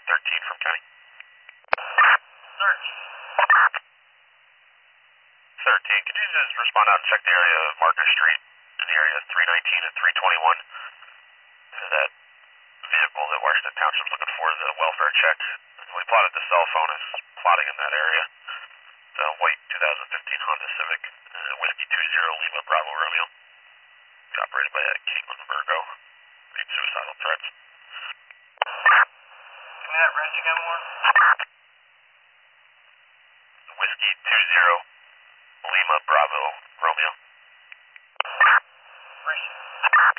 13 from county. Search. 13, could you just respond out and check the area of Market Street in the area 319 and 321? That vehicle that Washington Township's looking for the welfare check. We plotted the cell phone as plotting in that area. It's a white 2015 Honda Civic, Whiskey 20 Lima Bravo Romeo. It's operated by Caitlin Virgo. Made suicidal threats. Give me that reg again, Warren. Whiskey 20 Lima Bravo Romeo. Appreciate it.